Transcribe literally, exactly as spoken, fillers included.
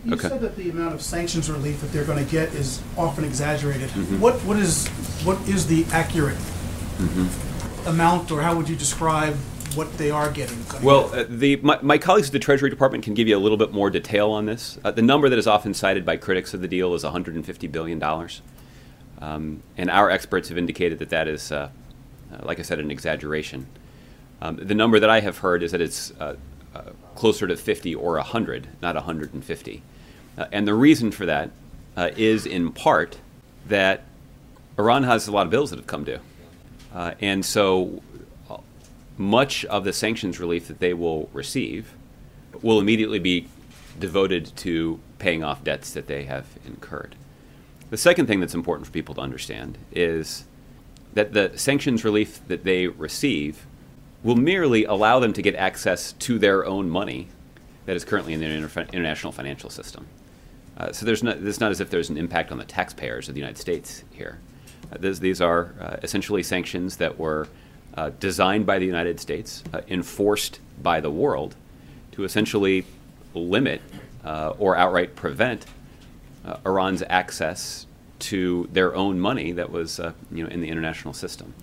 You Okay. said that the amount of sanctions relief that they're going to get is often exaggerated. Mhm. What what is what is the accurate Mm-hmm. amount, or how would you describe what they are getting? Well, uh, the my, my colleagues at the Treasury Department can give you a little bit more detail on this. Uh, the number that is often cited by critics of the deal is one hundred fifty billion dollars. Um, and our experts have indicated that that is, uh, uh, like I said, an exaggeration. Um, the number that I have heard is that it's uh, uh, closer to fifty or one hundred, not one hundred fifty. Uh, and the reason for that uh, is in part that Iran has a lot of bills that have come due. Uh, and so uh, much of the sanctions relief that they will receive will immediately be devoted to paying off debts that they have incurred. The second thing that's important for people to understand is that the sanctions relief that they receive will merely allow them to get access to their own money that is currently in the inter- international financial system. Uh, so there's not, it's not as if there's an impact on the taxpayers of the United States here. Uh, this, these are uh, essentially sanctions that were uh, designed by the United States, uh, enforced by the world, to essentially limit uh, or outright prevent uh, Iran's access to their own money that was uh, you know, in the international system.